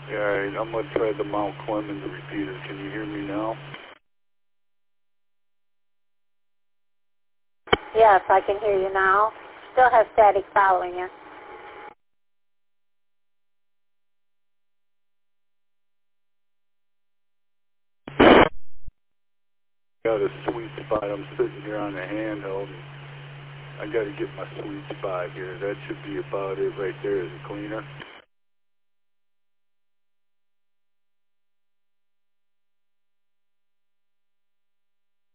Yeah, alright, I'm going to try the Mount Clemens repeater. Can you hear me now? Yes, I can hear you now. Still have static following you. Got a sweet spot. I'm sitting here on a handheld. I got to get my sweet spot here. That should be about it right there. Is it cleaner?